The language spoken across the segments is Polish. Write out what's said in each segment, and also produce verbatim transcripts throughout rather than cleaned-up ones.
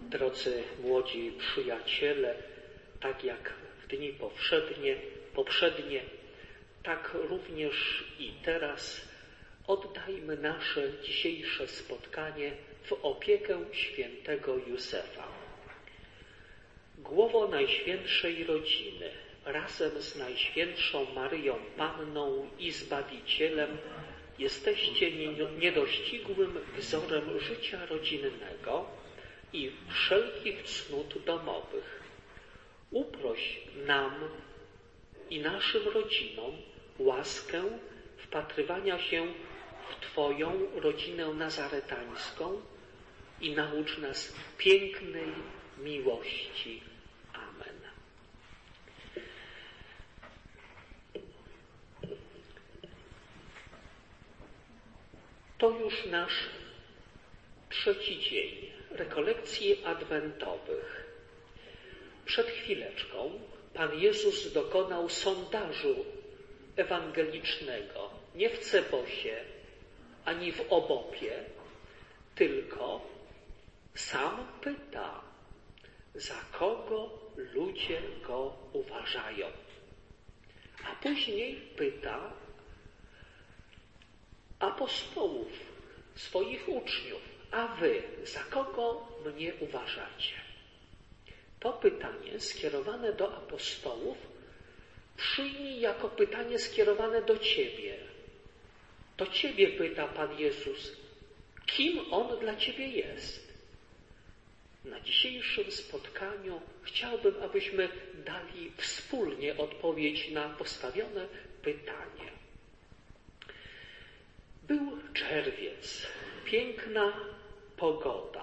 Drodzy młodzi przyjaciele, tak jak w dni poprzednie, poprzednie, tak również i teraz oddajmy nasze dzisiejsze spotkanie w opiekę świętego Józefa. Głowo Najświętszej Rodziny, razem z Najświętszą Maryją Panną i Zbawicielem, jesteście niedościgłym wzorem życia rodzinnego i wszelkich cnót domowych. Uproś nam i naszym rodzinom łaskę wpatrywania się w Twoją rodzinę nazaretańską i naucz nas pięknej miłości. Amen. To już nasz trzeci dzień rekolekcji adwentowych. Przed chwileczką Pan Jezus dokonał sondażu ewangelicznego, nie w Cebosie, ani w Obopie, tylko sam pyta, za kogo ludzie go uważają. A później pyta apostołów, swoich uczniów, a wy za kogo mnie uważacie? To pytanie skierowane do apostołów przyjmij jako pytanie skierowane do ciebie. To ciebie pyta Pan Jezus, kim On dla ciebie jest. Na dzisiejszym spotkaniu chciałbym, abyśmy dali wspólnie odpowiedź na postawione pytanie. Był czerwiec, piękna pogoda.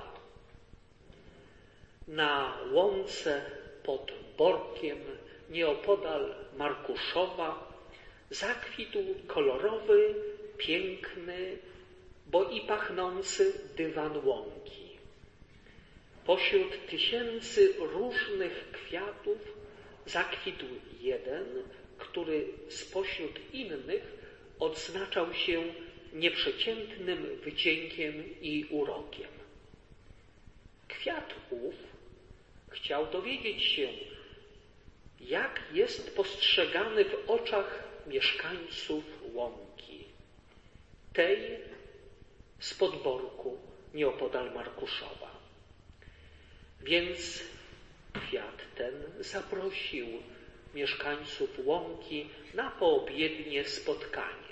Na łące pod Borkiem, nieopodal Markuszowa, zakwitł kolorowy, piękny, bo i pachnący dywan łąki. Pośród tysięcy różnych kwiatów zakwitł jeden, który spośród innych odznaczał się nieprzeciętnym wycienkiem i urokiem. Kwiat ów chciał dowiedzieć się, jak jest postrzegany w oczach mieszkańców łąki, tej z podborku nieopodal Markuszowa. Więc kwiat ten zaprosił mieszkańców łąki na poobiednie spotkanie.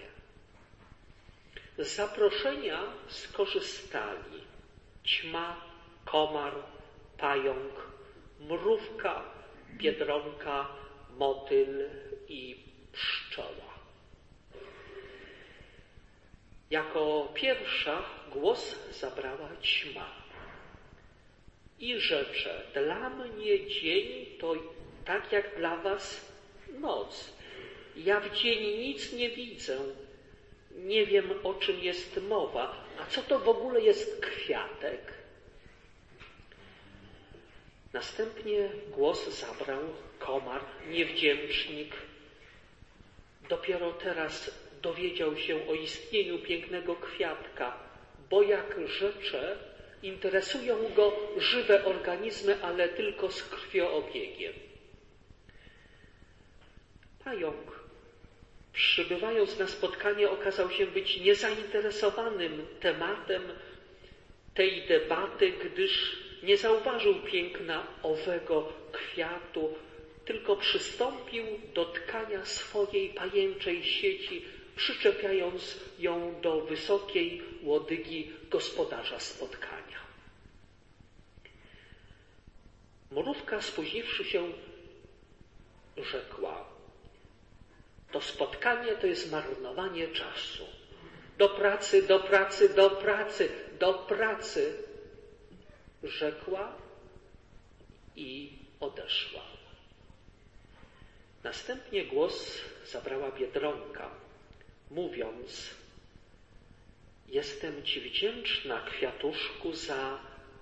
Z zaproszenia skorzystali ćma, komar, pająk, mrówka, biedronka, motyl i pszczoła. Jako pierwsza głos zabrała ćma. I rzecze, dla mnie dzień to tak jak dla was noc. Ja w dzień nic nie widzę. Nie wiem, o czym jest mowa. A co to w ogóle jest kwiatek? Następnie głos zabrał komar, niewdzięcznik. Dopiero teraz dowiedział się o istnieniu pięknego kwiatka, bo jak rzecze, interesują go żywe organizmy, ale tylko z krwioobiegiem. Pająk, przybywając na spotkanie, okazał się być niezainteresowanym tematem tej debaty, gdyż nie zauważył piękna owego kwiatu, tylko przystąpił do tkania swojej pajęczej sieci, przyczepiając ją do wysokiej łodygi gospodarza spotkania. Mrówka, spóźniwszy się, rzekła: to spotkanie to jest marnowanie czasu. Do pracy, do pracy, do pracy, do pracy, rzekła i odeszła. Następnie głos zabrała biedronka, mówiąc: jestem Ci wdzięczna, kwiatuszku, za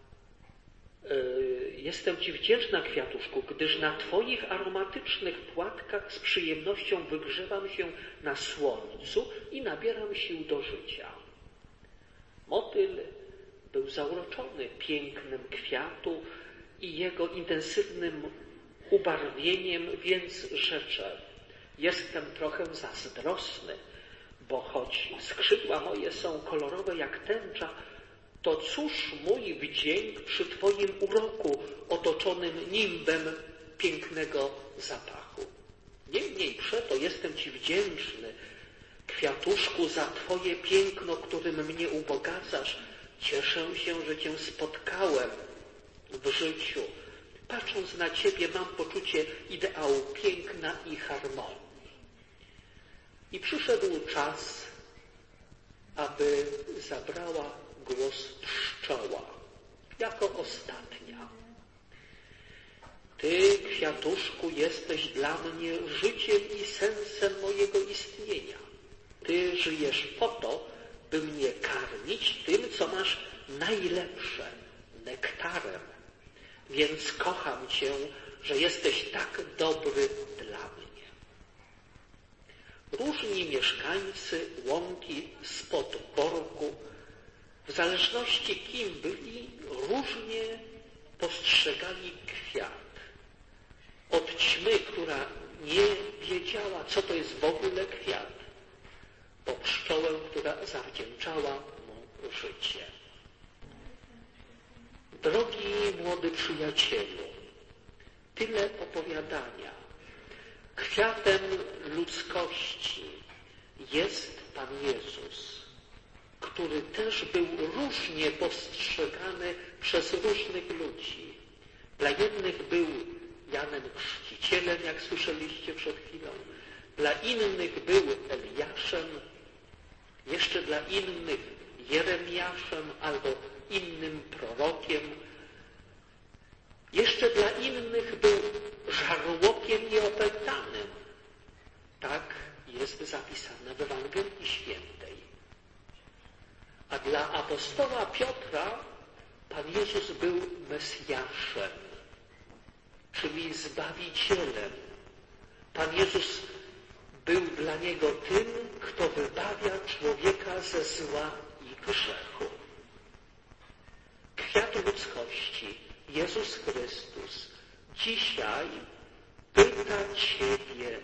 yy, jestem Ci wdzięczna, kwiatuszku, gdyż na Twoich aromatycznych płatkach z przyjemnością wygrzewam się na słońcu i nabieram sił do życia. Motyl był zauroczony pięknem kwiatu, i jego intensywnym ubarwieniem, więc rzeczę: jestem trochę zazdrosny, bo choć skrzydła moje są kolorowe jak tęcza, to cóż mój wdzięk przy Twoim uroku otoczonym nimbem pięknego zapachu. Niemniej przeto jestem Ci wdzięczny, kwiatuszku, za Twoje piękno, którym mnie ubogacasz. Cieszę się, że Cię spotkałem w życiu. Patrząc na Ciebie, mam poczucie ideału piękna i harmonii. I przyszedł czas, aby zabrała głos pszczoła, jako ostatnia. Ty, kwiatuszku, jesteś dla mnie życiem i sensem mojego istnienia. Ty żyjesz po to, by mnie karmić tym, co masz najlepsze, nektarem. Więc kocham Cię, że jesteś tak dobry dla mnie. Różni mieszkańcy łąki spod borku, w zależności kim byli, różnie postrzegali kwiat. Od ćmy, która nie wiedziała, co to jest w ogóle kwiat, po pszczołę, która zawdzięczała mu życie. Drogi młody przyjacielu, tyle opowiadania. Kwiatem ludzkości jest Pan Jezus, który też był różnie postrzegany przez różnych ludzi. Dla jednych był Janem Chrzcicielem, jak słyszeliście przed chwilą. Dla innych był Eliaszem, jeszcze dla innych Jeremiaszem albo innym prorokiem. Jeszcze dla innych był żarłokiem nieopętanym. Tak jest zapisane w Ewangelii Świętej. A dla apostoła Piotra Pan Jezus był Mesjaszem, czyli Zbawicielem. Pan Jezus był dla niego tym, kto wybawia człowieka ze zła i grzechu. Kwiat ludzkości, Jezus Chrystus, dzisiaj pyta Ciebie,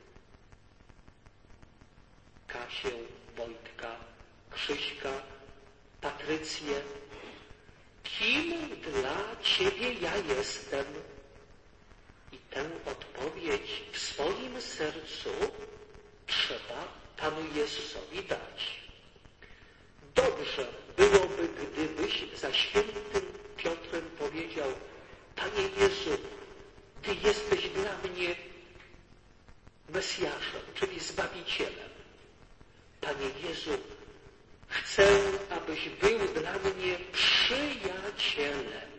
Kasię, Wojtka, Krzyśka, Patrycję, kim dla Ciebie ja jestem? I tę odpowiedź w swoim sercu trzeba Panu Jezusowi dać. Dobrze byłoby, gdybyś za świętym Piotrem powiedział: Panie Jezu, Ty jesteś dla mnie Mesjaszem, czyli Zbawicielem. Panie Jezu, chcę, abyś był dla mnie przyjacielem.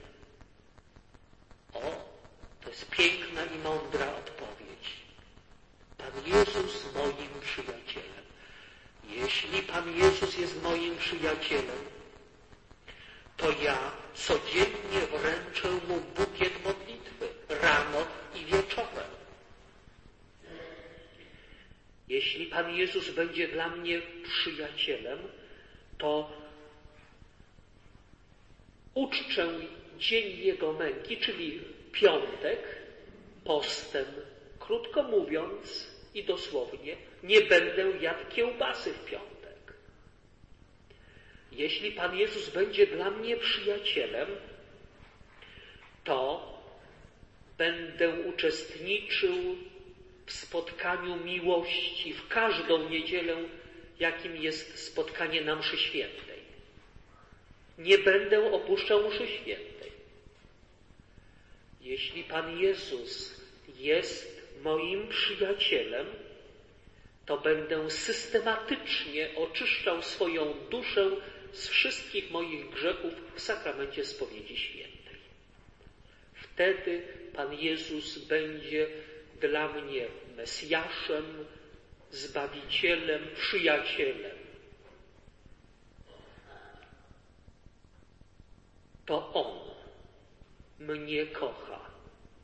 O, to jest piękna i mądra odpowiedź. Pan Jezus moim przyjacielem. Jeśli Pan Jezus jest moim przyjacielem, to ja codziennie wręczę Mu bukiet modlitwy, rano i wieczorem. Jeśli Pan Jezus będzie dla mnie przyjacielem, to uczczę dzień Jego męki, czyli piątek, postem. Krótko mówiąc i dosłownie, nie będę jadł kiełbasy w piątek. Jeśli Pan Jezus będzie dla mnie przyjacielem, to będę uczestniczył w spotkaniu miłości w każdą niedzielę, jakim jest spotkanie na mszy świętej. Nie będę opuszczał mszy świętej. Jeśli Pan Jezus jest moim przyjacielem, to będę systematycznie oczyszczał swoją duszę z wszystkich moich grzechów w sakramencie spowiedzi świętej. Wtedy Pan Jezus będzie dla mnie Mesjaszem, Zbawicielem, przyjacielem. To On mnie kocha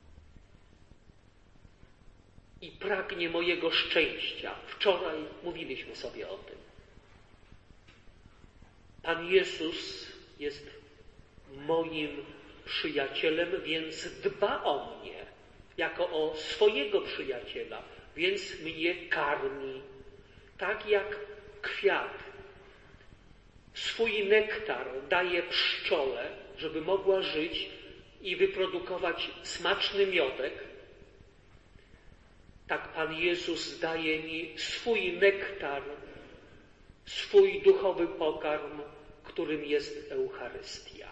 i pragnie mojego szczęścia. Wczoraj mówiliśmy sobie o tym. Pan Jezus jest moim przyjacielem, więc dba o mnie jako o swojego przyjaciela, więc mnie karmi. Tak jak kwiat swój nektar daje pszczole, żeby mogła żyć i wyprodukować smaczny miodek, tak Pan Jezus daje mi swój nektar, swój duchowy pokarm, którym jest Eucharystia.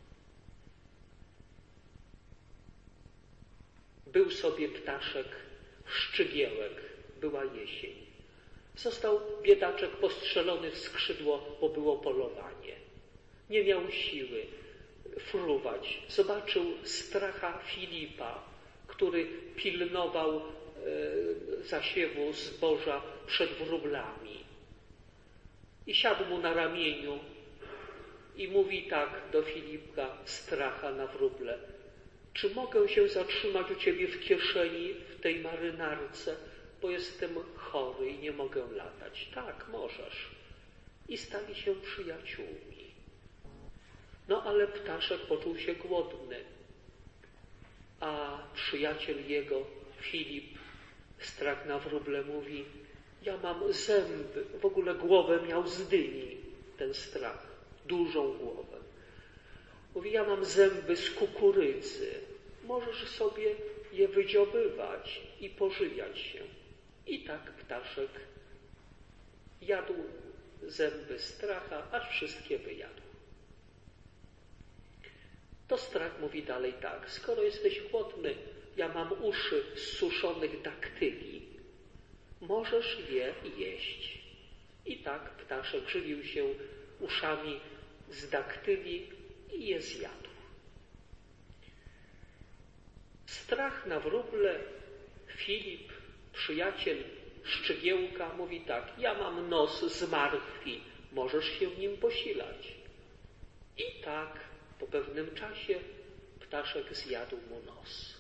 Był sobie ptaszek szczygiełek, była jesień. Został biedaczek postrzelony w skrzydło, bo było polowanie. Nie miał siły fruwać. Zobaczył stracha Filipa, który pilnował e, zasiewu zboża przed wróblami. I siadł mu na ramieniu i mówi tak do Filipka, stracha na wróble: czy mogę się zatrzymać u ciebie w kieszeni, w tej marynarce, bo jestem chory i nie mogę latać? Tak, możesz. I stali się przyjaciółmi. No ale ptaszek poczuł się głodny, a przyjaciel jego, Filip, strach na wróble, mówi: ja mam zęby, w ogóle głowę miał z dyni, ten strach, dużą głowę. Mówi: ja mam zęby z kukurydzy, możesz sobie je wydziobywać i pożywiać się. I tak ptaszek jadł zęby stracha, aż wszystkie wyjadł. To strach mówi dalej tak: skoro jesteś głodny, ja mam uszy z suszonych daktyli, możesz je jeść. I tak ptaszek żywił się uszami z daktyli i je zjadł. Strach na wróble, Filip, przyjaciel szczygiełka, mówi tak: ja mam nos z marchwi, możesz się nim posilać. I tak po pewnym czasie ptaszek zjadł mu nos.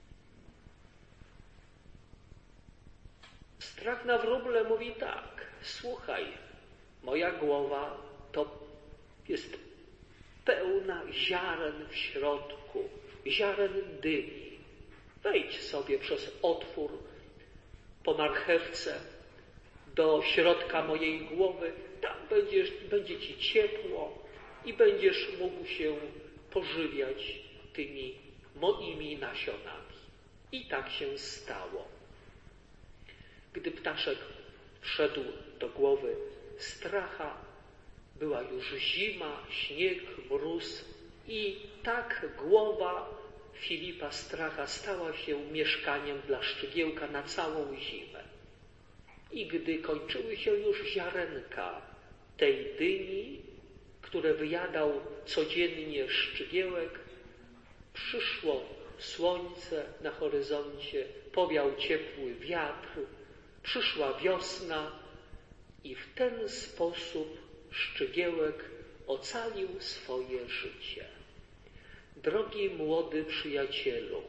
Strach na wróble mówi tak: słuchaj, moja głowa to jest pełna ziaren w środku, ziaren dyni. Wejdź sobie przez otwór po marchewce do środka mojej głowy, tam będziesz, będzie ci ciepło i będziesz mógł się pożywiać tymi moimi nasionami. I tak się stało. Gdy ptaszek wszedł do głowy stracha, była już zima, śnieg, mróz i tak głowa Filipa Stracha stała się mieszkaniem dla szczygiełka na całą zimę. I gdy kończyły się już ziarenka tej dyni, które wyjadał codziennie szczygiełek, przyszło słońce na horyzoncie, powiał ciepły wiatr, przyszła wiosna i w ten sposób szczygiełek ocalił swoje życie. Drogi młody przyjacielu,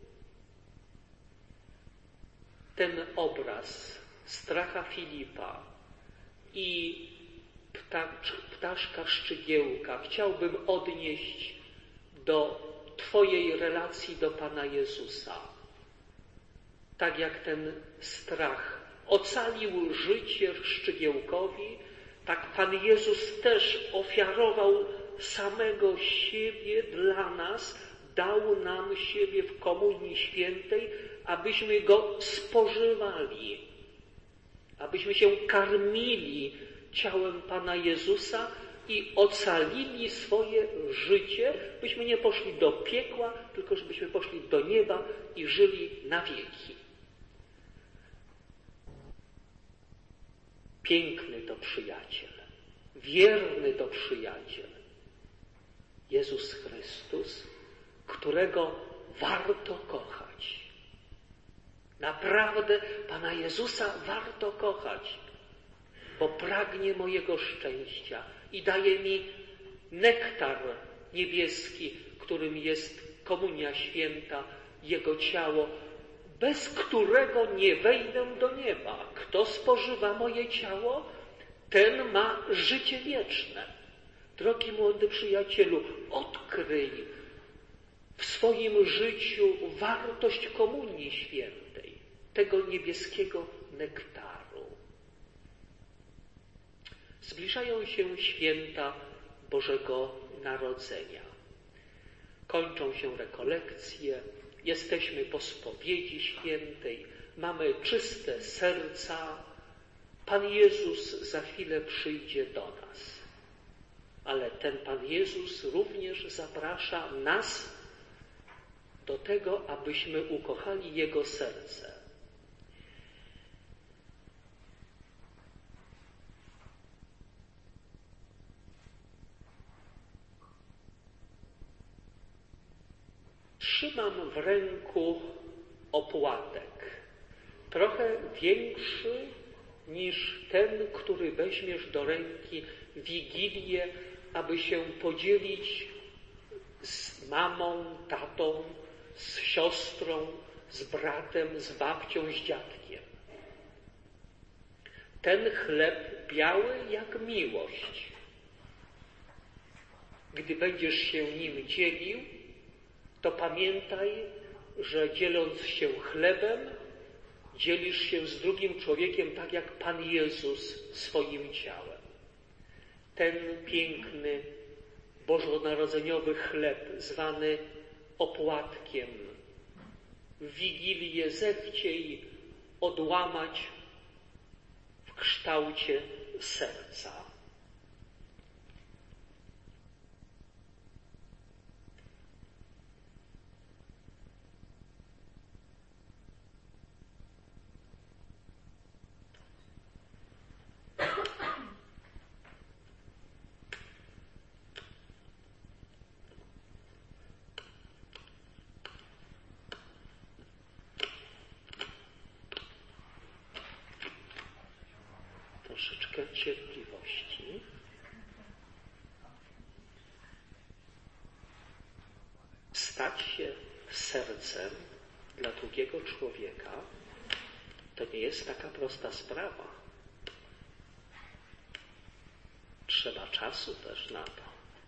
ten obraz stracha Filipa i ptacz, ptaszka szczygiełka chciałbym odnieść do twojej relacji do Pana Jezusa. Tak jak ten strach ocalił życie szczygiełkowi, tak Pan Jezus też ofiarował samego siebie dla nas, dał nam siebie w Komunii Świętej, abyśmy Go spożywali, abyśmy się karmili ciałem Pana Jezusa i ocalili swoje życie, byśmy nie poszli do piekła, tylko żebyśmy poszli do nieba i żyli na wieki. Piękny to przyjaciel, wierny to przyjaciel, Jezus Chrystus, którego warto kochać. Naprawdę Pana Jezusa warto kochać, bo pragnie mojego szczęścia i daje mi nektar niebieski, którym jest Komunia Święta, Jego ciało, bez którego nie wejdę do nieba. Kto spożywa moje ciało, ten ma życie wieczne. Drogi młody przyjacielu, odkryj w swoim życiu wartość Komunii Świętej, tego niebieskiego nektaru. Zbliżają się święta Bożego Narodzenia. Kończą się rekolekcje, jesteśmy po spowiedzi świętej, mamy czyste serca. Pan Jezus za chwilę przyjdzie do nas. Ale ten Pan Jezus również zaprasza nas do tego, abyśmy ukochali Jego serce. Trzymam w ręku opłatek, trochę większy niż ten, który weźmiesz do ręki w Wigilię, aby się podzielić z mamą, tatą, z siostrą, z bratem, z babcią, z dziadkiem. Ten chleb biały jak miłość. Gdy będziesz się nim dzielił, to pamiętaj, że dzieląc się chlebem, dzielisz się z drugim człowiekiem tak jak Pan Jezus swoim ciałem. Ten piękny bożonarodzeniowy chleb, zwany opłatkiem, w Wigilię zechciej odłamać w kształcie serca. Troszeczkę cierpliwości. Stać się sercem dla drugiego człowieka to nie jest taka prosta sprawa. Trzeba czasu też na to.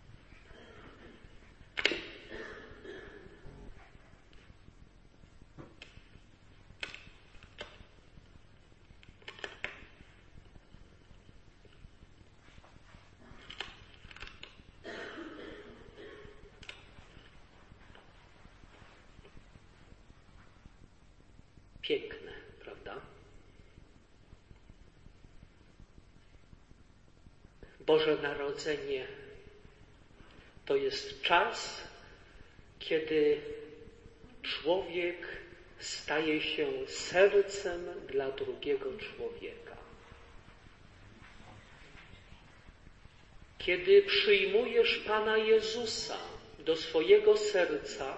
Piękne, prawda? Boże Narodzenie to jest czas, kiedy człowiek staje się sercem dla drugiego człowieka. Kiedy przyjmujesz Pana Jezusa do swojego serca,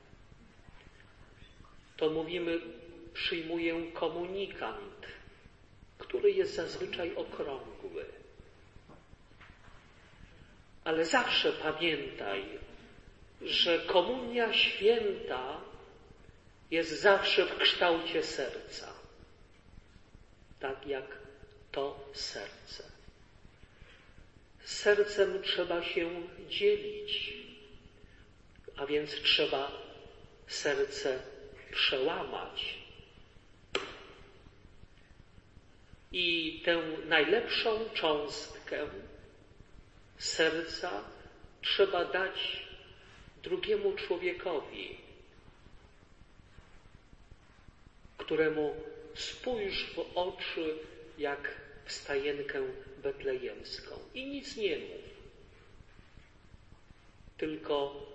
to mówimy, przyjmuję komunikant, który jest zazwyczaj okrągły. Ale zawsze pamiętaj, że komunia święta jest zawsze w kształcie serca. Tak jak to serce. Sercem trzeba się dzielić, a więc trzeba serce przełamać. I tę najlepszą cząstkę serca trzeba dać drugiemu człowiekowi, któremu spójrz w oczy jak w stajenkę betlejemską i nic nie mów, tylko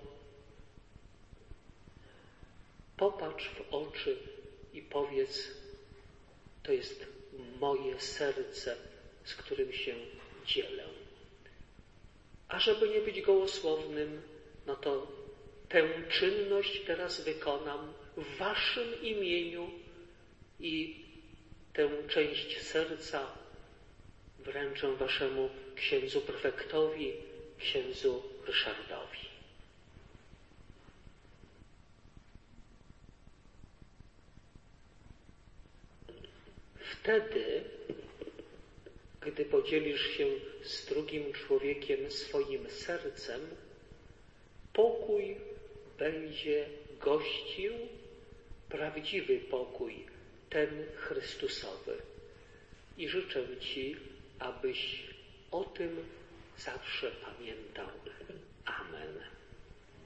popatrz w oczy i powiedz, to jest moje serce, z którym się dzielę. A żeby nie być gołosłownym, no to tę czynność teraz wykonam w waszym imieniu i tę część serca wręczę waszemu księdzu prefektowi, księdzu Ryszardowi. Wtedy, gdy podzielisz się z drugim człowiekiem swoim sercem, pokój będzie gościł prawdziwy pokój, ten Chrystusowy. I życzę Ci, abyś o tym zawsze pamiętał. Amen.